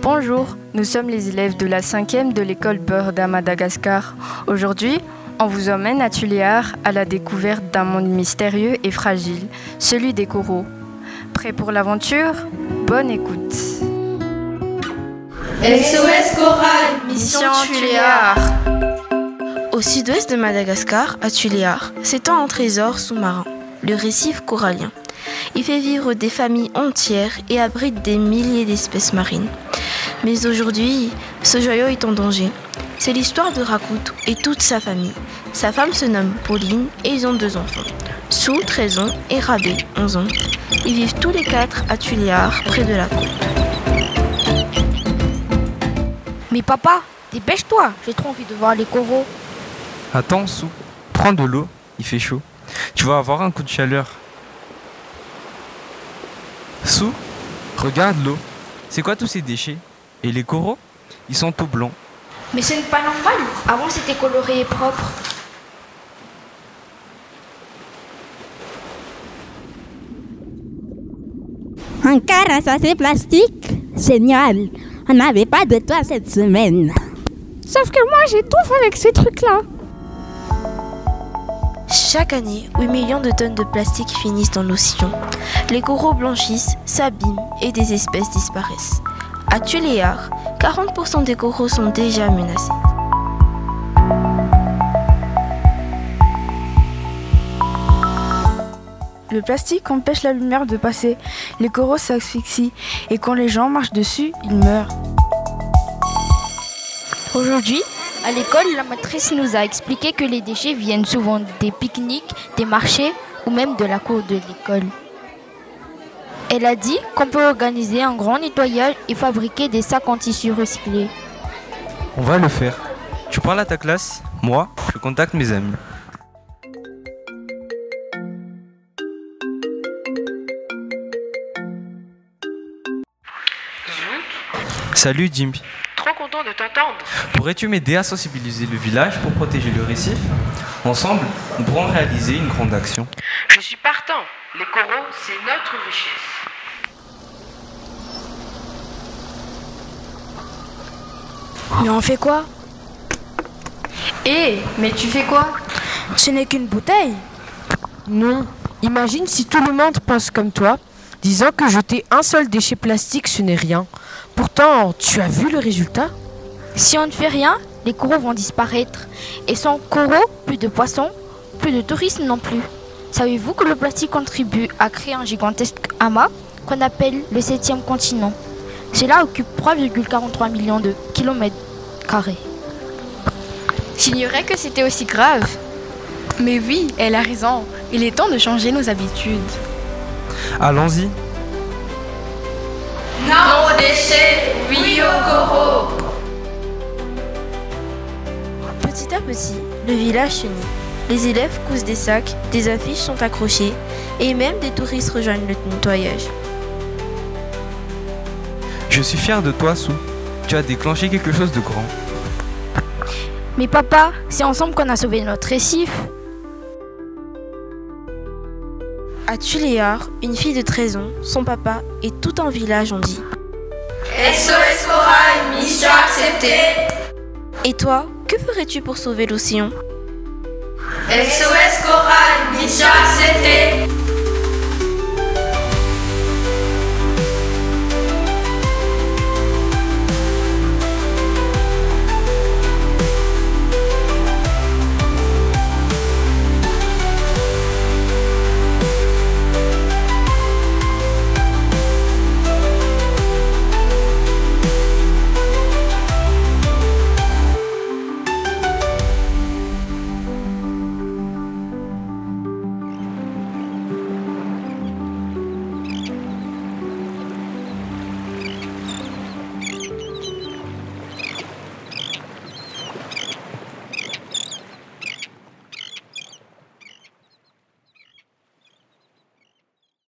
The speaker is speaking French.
Bonjour, nous sommes les élèves de la 5e de l'école Bird à Madagascar. Aujourd'hui, on vous emmène à Tuléar à la découverte d'un monde mystérieux et fragile, celui des coraux. Prêts pour l'aventure ? Bonne écoute. SOS Corail, mission Tuléar. Au sud-ouest de Madagascar, à Tuléar, s'étend un trésor sous-marin, le récif corallien. Il fait vivre des familles entières et abrite des milliers d'espèces marines. Mais aujourd'hui, ce joyau est en danger. C'est l'histoire de Rakout et toute sa famille. Sa femme se nomme Pauline et ils ont 2 enfants. Sou, 13 ans, et Rabé, 11 ans. Ils vivent tous les 4 à Tuléar, près de la côte. Mais papa, dépêche-toi, j'ai trop envie de voir les coraux. Attends, Sou, prends de l'eau, il fait chaud. Tu vas avoir un coup de chaleur. Sou, regarde l'eau. C'est quoi tous ces déchets ? Et les coraux ? Ils sont tout blancs. Mais ce n'est pas normal, avant c'était coloré et propre. Encore un sachet plastique ? Génial. On n'avait pas de toi cette semaine. Sauf que moi j'étouffe avec ces trucs-là. Chaque année, 8 millions de tonnes de plastique finissent dans l'océan. Les coraux blanchissent, s'abîment et des espèces disparaissent. À Tuléar, 40% des coraux sont déjà menacés. Le plastique empêche la lumière de passer, les coraux s'asphyxient et quand les gens marchent dessus, ils meurent. Aujourd'hui, à l'école, la maîtresse nous a expliqué que les déchets viennent souvent des pique-niques, des marchés ou même de la cour de l'école. Elle a dit qu'on peut organiser un grand nettoyage et fabriquer des sacs en tissu recyclés. On va le faire. Tu parles à ta classe ? Moi, je contacte mes amis. Salut Jimmy. Trop content de t'entendre. Pourrais-tu m'aider à sensibiliser le village pour protéger le récif ? Ensemble, nous pourrons réaliser une grande action. Je suis partant. Les coraux, c'est notre richesse. Mais on fait quoi ? Mais tu fais quoi ? Ce n'est qu'une bouteille. Non, imagine si tout le monde pense comme toi, disant que jeter un seul déchet plastique ce n'est rien. Pourtant, tu as vu le résultat ? Si on ne fait rien, les coraux vont disparaître. Et sans coraux, plus de poissons, plus de tourisme non plus. Savez-vous que le plastique contribue à créer un gigantesque amas qu'on appelle le 7e continent ? Cela occupe 3,43 millions de kilomètres carrés. J'ignorais que c'était aussi grave. Mais oui, elle a raison. Il est temps de changer nos habitudes. Allons-y. Non aux déchets, oui aux coraux. Petit à petit, le village s'unit. Les élèves cousent des sacs, des affiches sont accrochées et même des touristes rejoignent le nettoyage. Je suis fier de toi, Sou. Tu as déclenché quelque chose de grand. Mais papa, c'est ensemble qu'on a sauvé notre récif. À Tuléar, une fille de 13 ans, son papa et tout un village ont dit SOS Corail, mission acceptée. « Et toi, que ferais-tu pour sauver l'océan ?» SOS Corail, mission acceptée.